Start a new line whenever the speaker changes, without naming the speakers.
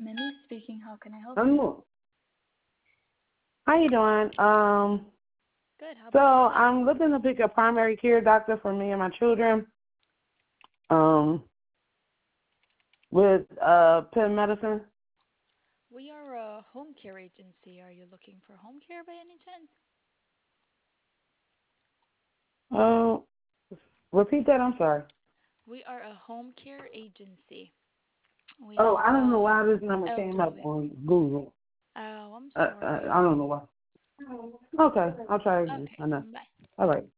Mimi speaking. How can I help
I'm,
you?
how you doing?
Good. How
So
about yourself?
I'm looking to pick a primary care doctor for me and my children. Um, with pen medicine.
We are a home care agency. Are you looking for home care by any chance?
Oh, repeat that. I'm sorry.
We are a home care agency. We
Oh,
help
I don't know why this number came up
elderly.
on Google.
Oh, I'm
I
sorry.
don't know why. Okay, I'll try again.
Okay,
I know.
bye.
All right.